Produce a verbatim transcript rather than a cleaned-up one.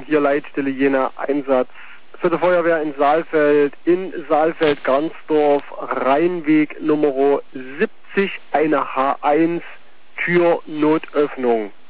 hier Leitstelle Jena, Einsatz für die Feuerwehr in Saalfeld, in Saalfeld-Gransdorf, Rheinweg Nummer siebzig, eine H eins, Türnotöffnung.